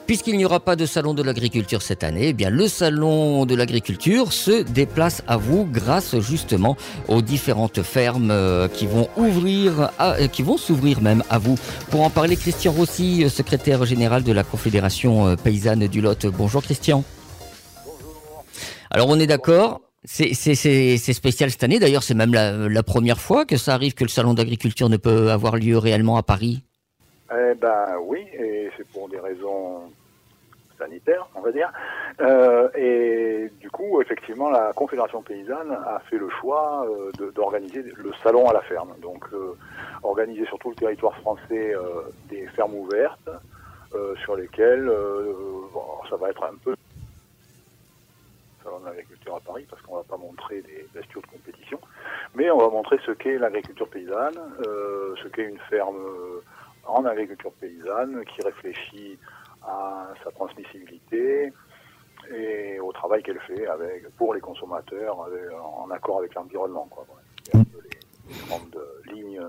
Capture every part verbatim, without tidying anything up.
Puisqu'il n'y aura pas de salon de l'agriculture cette année, eh bien le salon de l'agriculture se déplace à vous grâce justement aux différentes fermes euh, qui vont ouvrir, à, euh, qui vont s'ouvrir même à vous. Pour en parler, Christian Rossi, euh, secrétaire général de la Confédération euh, paysanne du Lot. Bonjour Christian. Bonjour. Alors on est d'accord. C'est, c'est, c'est, c'est spécial cette année. D'ailleurs, c'est même la, la première fois que ça arrive que le salon d'agriculture ne peut avoir lieu réellement à Paris. Eh ben oui, et c'est pour des raisons sanitaires, on va dire. Euh, et du coup, effectivement, la Confédération paysanne a fait le choix euh, de, d'organiser le salon à la ferme. Donc, euh, organiser sur tout le territoire français euh, des fermes ouvertes euh, sur lesquelles euh, bon, ça va être un peu le salon de l'agriculture à Paris parce qu'on va pas montrer des bestiaux de compétition, mais on va montrer ce qu'est l'agriculture paysanne, euh, ce qu'est une ferme euh, en agriculture paysanne qui réfléchit à sa transmissibilité et au travail qu'elle fait avec, pour les consommateurs avec, en accord avec l'environnement, quoi. C'est un peu les, les grandes lignes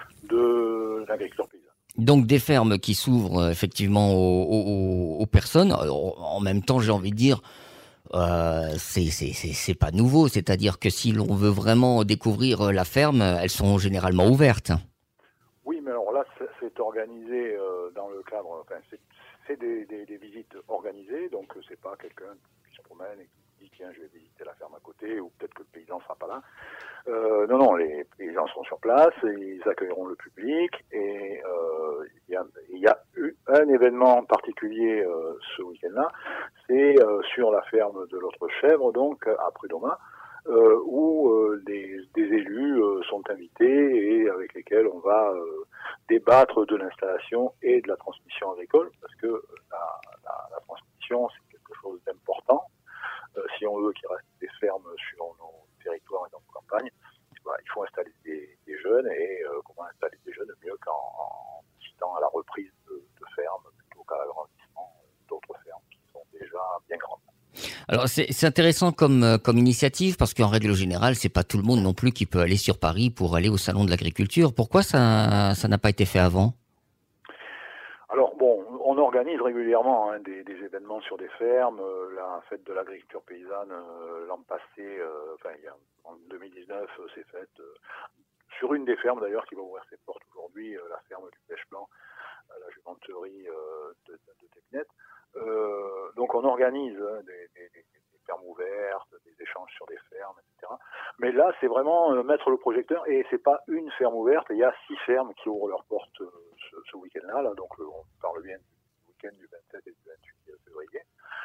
de l'agriculture paysanne. Donc des fermes qui s'ouvrent euh, effectivement aux, aux, aux personnes. Alors, en même temps, j'ai envie de dire, euh, c'est, c'est, c'est, c'est pas nouveau. C'est-à-dire que si l'on veut vraiment découvrir la ferme, elles sont généralement ouvertes. Oui, mais alors là, c'est, c'est organisé euh, dans le cadre, enfin, c'est, c'est des, des, des visites organisées, donc c'est pas quelqu'un qui se promène et qui dit tiens, je vais visiter la ferme à côté, ou peut-être que le paysan sera pas là. Euh, non, non, les paysans seront sur place, ils accueilleront le public, et euh, il y a, il y a eu un événement particulier euh, ce week-end-là, c'est euh, sur la ferme de l'autre chèvre, donc à Prud'Homas, Euh, où euh, des, des élus euh, sont invités et avec lesquels on va euh, débattre de l'installation et de la transmission agricole, parce que la, la, la transmission, c'est quelque chose d'important. Euh, si on veut qu'il reste des fermes sur nos territoires et dans nos campagnes, bah, il faut installer des, des jeunes, et euh, comment installer des jeunes mieux qu'en en incitant à la reprise de, de fermes plutôt qu'à l'agrandissement d'autres fermes qui sont déjà bien grandes. Alors c'est, c'est intéressant comme, euh, comme initiative parce qu'en règle générale, c'est pas tout le monde non plus qui peut aller sur Paris pour aller au salon de l'agriculture. Pourquoi ça, ça n'a pas été fait avant ? Alors bon, on organise régulièrement hein, des, des événements sur des fermes. Euh, la fête de l'agriculture paysanne euh, l'an passé, euh, enfin il y a, en deux mille dix-neuf, euh, s'est faite euh, sur une des fermes d'ailleurs qui va ouvrir ses portes aujourd'hui, euh, la ferme du Pêche-Blanc, à la jumenterie euh, de, de, de Tecnet. Euh, donc on organise hein, des, des, des, des fermes ouvertes, des échanges sur des fermes, et cetera. Mais là, c'est vraiment euh, mettre le projecteur, et c'est pas une ferme ouverte. Il y a six fermes qui ouvrent leurs portes euh, ce, ce week-end-là. Là, donc euh, on parle bien du week-end du vingt-sept et du vingt-huit février,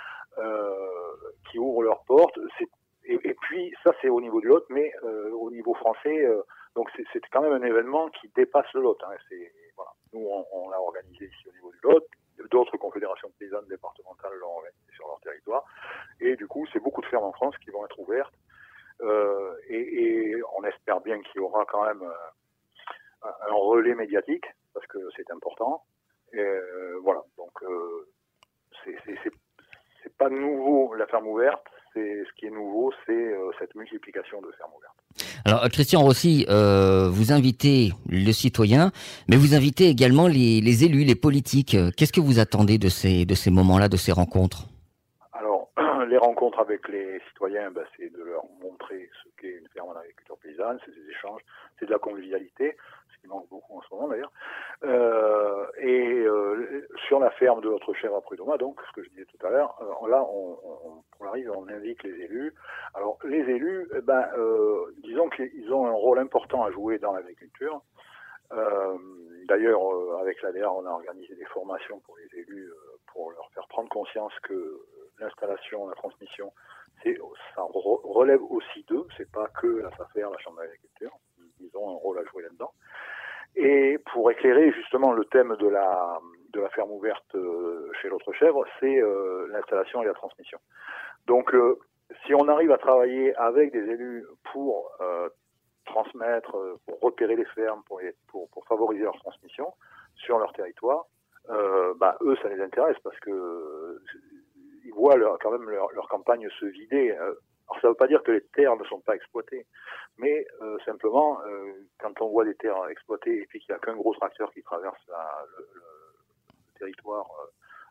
euh, qui ouvrent leurs portes. C'est, et, et puis ça, c'est au niveau du Lot, mais euh, au niveau français, euh, donc c'est, c'est quand même un événement qui dépasse le Lot. Hein. C'est, voilà. Nous, on, on l'a organisé ici au niveau du Lot. D'autres confédérations paysannes départementales l'ont organisé sur leur territoire. Et du coup, c'est beaucoup de fermes en France qui vont être ouvertes. Euh, et, et on espère bien qu'il y aura quand même euh, un relais médiatique, parce que c'est important. Et euh, voilà, donc euh, c'est, c'est, c'est, c'est pas nouveau la ferme ouverte. C'est, ce qui est nouveau, c'est euh, cette multiplication de fermes ouvertes. Alors Christian Rossi, euh, vous invitez le citoyen, mais vous invitez également les, les élus, les politiques. Qu'est-ce que vous attendez de ces, de ces moments-là, de ces rencontres ? Alors, les rencontres avec les citoyens, ben, c'est de leur montrer ce qu'est une ferme en agriculture paysanne, c'est des échanges, c'est de la convivialité, ce qui manque beaucoup en ce moment d'ailleurs. Euh, et euh, sur la ferme de notre chèvre à Prud'Homas, donc, ce que je disais tout à l'heure, euh, là, on, on, on arrive, on invite les élus. Alors, les élus, eh ben, euh, disons qu'ils ont un rôle important à jouer dans l'agriculture. Euh, d'ailleurs, euh, avec l'A D A, on a organisé des formations pour les élus euh, pour leur faire prendre conscience que l'installation, la transmission, c'est, ça re- relève aussi d'eux. C'est pas que la FAFER, la Chambre d'agriculture. Ils ont un rôle à jouer là-dedans. Et pour éclairer justement le thème de la, de la ferme ouverte euh, chez l'autre chèvre, c'est euh, l'installation et la transmission. Donc, euh, si on arrive à travailler avec des élus pour euh, transmettre, pour repérer les fermes, pour, les, pour, pour favoriser leur transmission sur leur territoire, euh, bah, eux, ça les intéresse parce que euh, ils voient leur, quand même leur, leur campagne se vider. Euh, alors ça ne veut pas dire que les terres ne sont pas exploitées, mais euh, simplement, euh, quand on voit des terres exploitées et puis qu'il n'y a qu'un gros tracteur qui traverse la, le, le, le territoire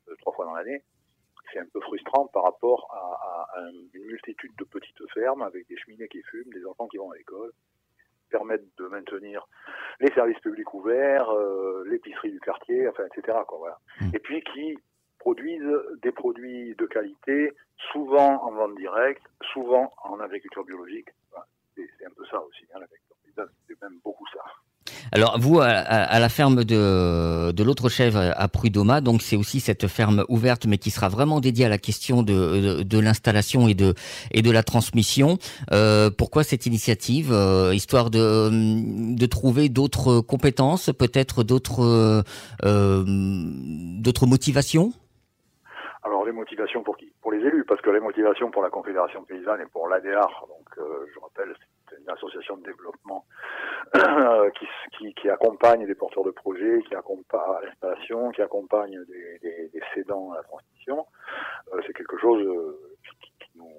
euh, trois fois dans l'année, c'est un peu frustrant par rapport à, à, à une multitude de petites fermes avec des cheminées qui fument, des enfants qui vont à l'école, permettent de maintenir les services publics ouverts, euh, l'épicerie du quartier, enfin, et cetera, quoi, voilà. Mmh. Et puis qui produisent des produits de qualité, souvent en vente directe, souvent en agriculture biologique. Voilà. C'est, c'est un peu ça aussi, hein, l'agriculture paysanne, c'est même beaucoup ça. Alors vous, à, à la ferme de, de l'autre chèvre à Prud'Homas, donc c'est aussi cette ferme ouverte, mais qui sera vraiment dédiée à la question de, de, de l'installation et de, et de la transmission. Euh, pourquoi cette initiative euh, Histoire de, de trouver d'autres compétences, peut-être d'autres, euh, d'autres motivations? Alors les motivations pour qui? Pour les élus, parce que les motivations pour la Confédération paysanne et pour l'A D A R, donc euh, je rappelle, c'est une association de développement euh, qui, qui, qui accompagne des porteurs de projets, qui accompagne à l'installation, qui accompagne des, des, des cédants à la transmission. Euh, c'est quelque chose euh, qui, qui nous...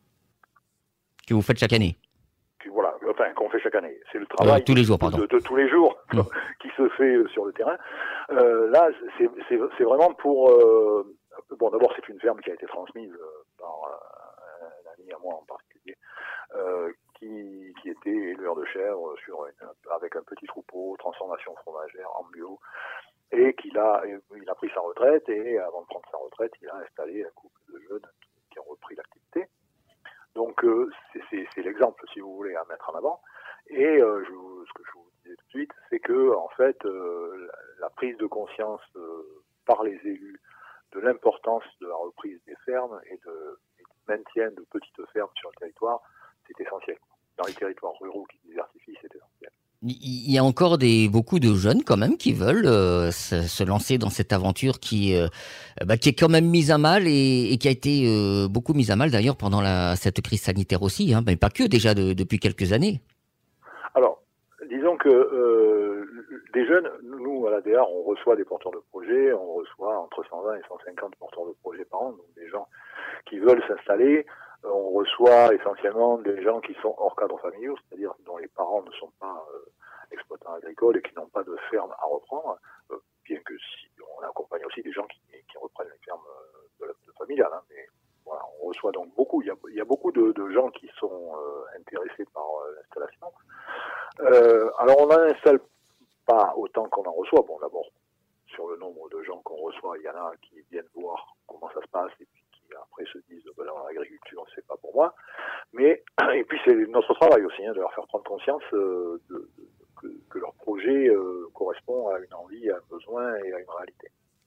que vous faites chaque année. Qui, voilà, enfin qu'on fait chaque année. C'est le travail euh, tous les jours, de, pardon. de, de tous les jours mmh. qui se fait sur le terrain. Euh, là, c'est, c'est, c'est vraiment pour... Euh, bon, d'abord, c'est une ferme qui a été transmise euh, par euh, un ami à moi en particulier, euh, qui, qui était éleveur de chèvres sur une, avec un petit troupeau, transformation fromagère en bio, et qu'il a, il a pris sa retraite, et avant de prendre sa retraite, il a installé un couple de jeunes qui, qui ont repris l'activité. Donc, euh, c'est, c'est, c'est l'exemple, si vous voulez, à mettre en avant. Et euh, je, ce que je vous disais tout de suite, c'est que, en fait, euh, la, la prise de conscience euh, par les élus de l'importance de la reprise des fermes et, de, et du maintien de petites fermes sur le territoire, c'est essentiel. Dans les territoires ruraux qui diversifient, c'est essentiel. Il y a encore des, beaucoup de jeunes quand même qui veulent euh, se, se lancer dans cette aventure qui, euh, bah, qui est quand même mise à mal et, et qui a été euh, beaucoup mise à mal d'ailleurs pendant la, cette crise sanitaire aussi, hein, mais pas que déjà de, depuis quelques années. Alors, disons que euh, des jeunes, nous à l'A D A R, on reçoit des porteurs de projets, on reçoit entre cent vingt et cent cinquante porteurs de projets par an, donc des gens qui veulent s'installer. On reçoit essentiellement des gens qui sont hors cadre familial, c'est-à-dire dont les parents ne sont pas euh, exploitants agricoles et qui n'ont pas de ferme à reprendre, euh, bien que si on accompagne aussi des gens qui, qui reprennent les fermes de, de familiales. Hein, mais voilà, on reçoit donc beaucoup. Il y a, il y a beaucoup de, de gens qui sont euh, intéressés par euh, l'installation. Euh, alors on n'en installe pas autant qu'on en reçoit. Bon, d'abord sur le nombre de gens qu'on reçoit, il y en a qui viennent voir comment ça se passe et puis après se disent ben là, l'agriculture c'est pas pour moi, mais et puis c'est notre travail aussi hein, de leur faire prendre conscience euh, de, de, que, que leur projet euh, correspond à une envie, à un besoin et à une réalité.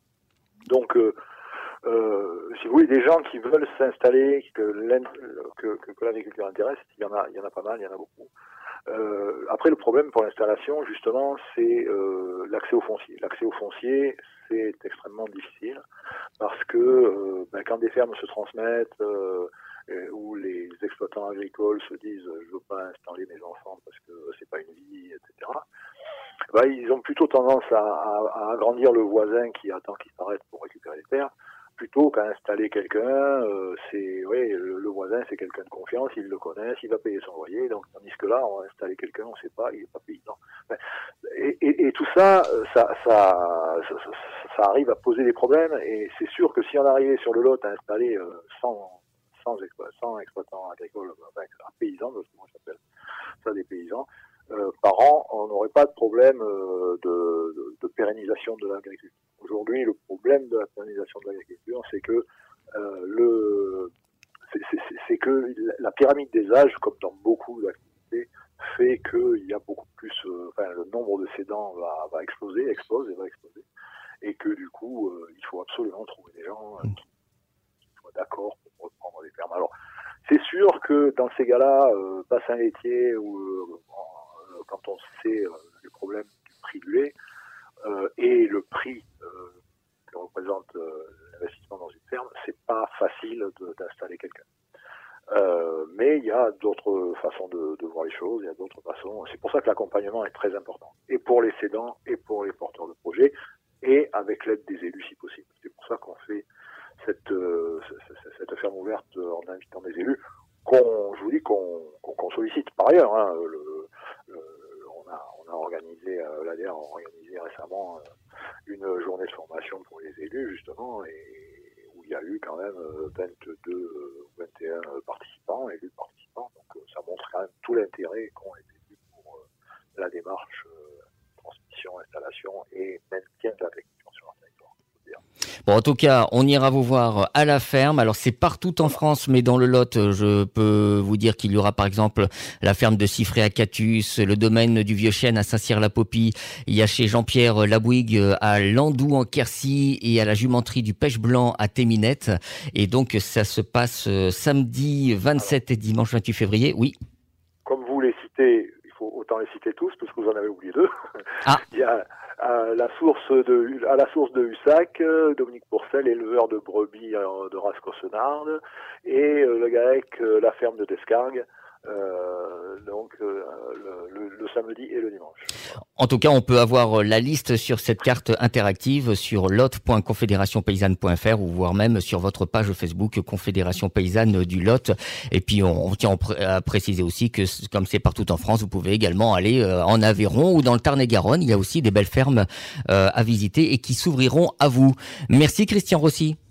Donc euh, euh, si vous voulez des gens qui veulent s'installer, que, que, que, que l'agriculture intéresse, il y en a, il y en a pas mal, il y en a beaucoup. Euh, après le problème pour l'installation justement c'est euh, l'accès au foncier. L'accès au foncier c'est extrêmement difficile parce que euh, ben, quand des fermes se transmettent euh, et, où les exploitants agricoles se disent je veux pas installer mes enfants parce que c'est pas une vie, et cetera. Ben, ils ont plutôt tendance à, à, à agrandir le voisin qui attend qu'il s'arrête pour récupérer les terres plutôt qu'à installer quelqu'un. Euh, c'est ouais, le, le voisin c'est quelqu'un de confiance, il le connaît, il va payer son loyer, donc tandis que là on va installer quelqu'un, on ne sait pas, il n'est pas paysan. Ben, et, et, et tout ça ça, ça, ça, ça arrive à poser des problèmes, et c'est sûr que si on arrivait sur le lot à installer euh, cent, cent, cent exploitants agricoles, enfin, paysans, parce que moi j'appelle ça des paysans, euh, par an, on n'aurait pas de problème euh, de, de, de pérennisation de l'agriculture. Aujourd'hui, le problème de la pérennisation de l'agriculture, c'est que euh, le, c'est, c'est, c'est que la pyramide des âges, comme dans beaucoup d'activités, fait qu'il y a beaucoup plus, euh, enfin, le nombre de cédants va, va exploser, explose et va exploser, et que du coup, euh, il faut absolument trouver des gens euh, qui, qui soient d'accord pour reprendre les fermes. Alors, c'est sûr que dans ces cas-là, euh, bassin laitier ou euh, quand on sait euh, les problèmes du prix du lait euh, et le prix euh, que représente euh, l'investissement dans une ferme, c'est pas facile de, d'installer quelqu'un. Euh, mais il y a d'autres façons de, de voir les choses, il y a d'autres façons. C'est pour ça que l'accompagnement est très important, et pour les cédants et pour les porteurs de projets, et avec l'aide des élus si possible. C'est pour ça qu'on fait cette, euh, cette ferme ouverte en invitant des élus, qu'on, je vous dis qu'on, qu'on, qu'on sollicite par ailleurs. Hein, le, le, on, a, on a organisé, euh, l'A D A a organisé récemment euh, une journée journée de formation pour les élus, justement, et où il y a eu quand même vingt-deux ou vingt et un participants, élus participants. Donc ça montre quand même tout l'intérêt qu'ont les élus pour la démarche transmission, installation et maintien de l'agriculture sur leur territoire. Bon, en tout cas, on ira vous voir à la ferme. Alors, c'est partout en France, mais dans le Lot, je peux vous dire qu'il y aura par exemple la ferme de Siffré à Catus, le domaine du Vieux-Chêne à Saint-Cyr-la-Popie. Il y a chez Jean-Pierre Labouigue à Landou en Quercy et à la jumenterie du Pêche Blanc à Téminette. Et donc, ça se passe samedi vingt-sept et dimanche vingt-huit février. Oui. Comme vous les citez, il faut autant les citer tous parce que vous en avez oublié deux. Ah. Il y a à la source de à la source de Hussac, Dominique Pourcel, éleveur de brebis de race Cossenarde, et le GAEC, la ferme de Descargues, euh, donc euh, le, le, le samedi et le dimanche. En tout cas, on peut avoir la liste sur cette carte interactive sur lot point confédération paysanne point f r ou voire même sur votre page Facebook Confédération Paysanne du Lot. Et puis, on, on tient à préciser aussi que, comme c'est partout en France, vous pouvez également aller en Aveyron ou dans le Tarn-et-Garonne. Il y a aussi des belles fermes euh, à visiter et qui s'ouvriront à vous. Merci Christian Rossi.